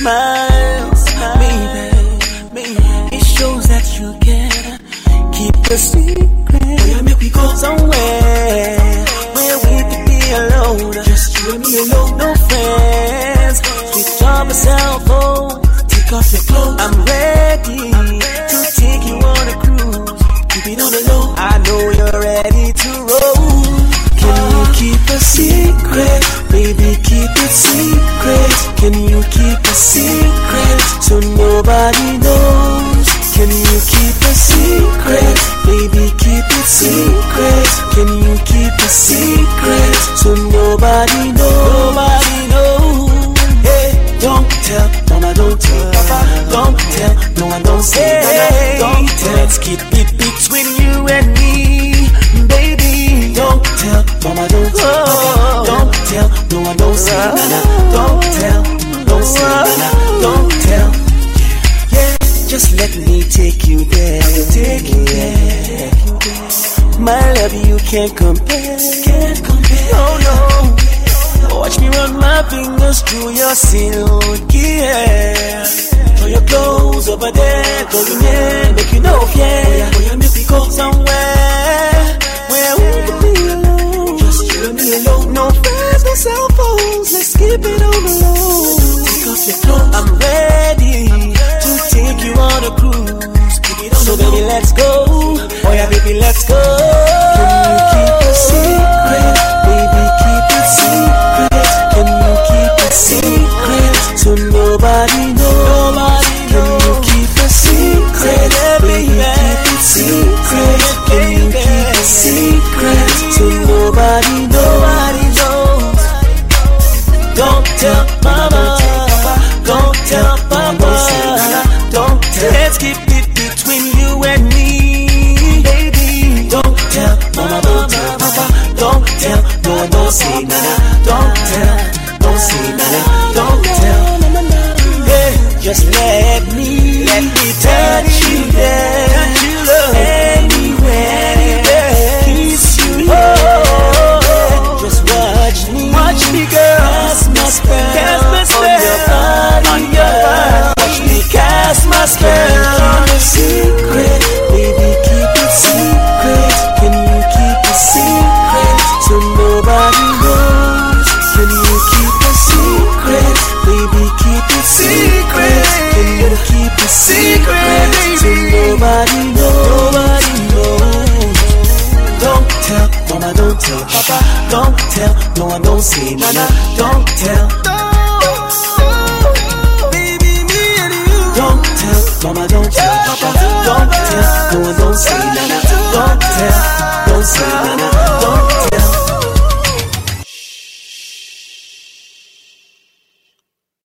smiles, maybe it shows that you can keep a secret. Where make we go somewhere where we could be alone, just you and me alone. No friends, switch off a cell phone, take off your clothes. I'm ready to take you on a cruise. Keep it on the low. I know you're ready to roll. Can you keep a secret? Baby, keep it secret. Can you keep a secret so nobody knows? Can you keep a secret? Baby, keep it secret. Can you keep a secret so nobody knows? Nobody knows. Hey, don't tell, mama, don't tell, papa, don't tell, no one don't say, hey, don't tell. Let's keep it between you and me, baby. Don't tell, mama, don't tell, papa, don't tell, no one don't say, nana, don't tell, don't say, nana, don't tell. Yeah, just let me take you there. I will take you there. My love, you can't compare. Can't compare. Oh no. Watch me run my fingers through your silky hair. Throw your clothes over there, go in, make you know, yeah. Oh yeah, make we go somewhere where we can be alone. Just you and me alone. No friends, no cell phones. Let's keep it on the low. Take off your clothes. I'm ready to take you on a cruise. Keep it on so the low. baby, let's go. Oh yeah, baby, let's go. Can you keep a secret? Baby, keep it secret. Can you keep a secret so nobody knows? Can you keep a secret? Baby, keep it secret. Can you keep a secret so nobody knows? Don't tell mama, don't tell papa, don't tell. Let's keep it between you and me, baby. Don't tell mama, don't tell papa, don't tell. No one don't say nana, don't tell, don't say nana, don't tell. Yeah, just let me touch you there, anywhere, kiss you here. Just watch me, girl. Cast my spell on your body, Watch me cast my spell. Keep it secret, baby, keep it secret. Can you keep a secret so nobody knows? Can you keep a secret? Baby, keep it secret. Can you keep a secret so nobody knows? Nobody knows. Don't tell, mama, don't tell, papa, don't tell, no one don't say, nana, don't tell. Baby, me and you. Don't tell, mama, don't tell, papa, don't tell, no one don't say, nana, don't tell, don't say, nana.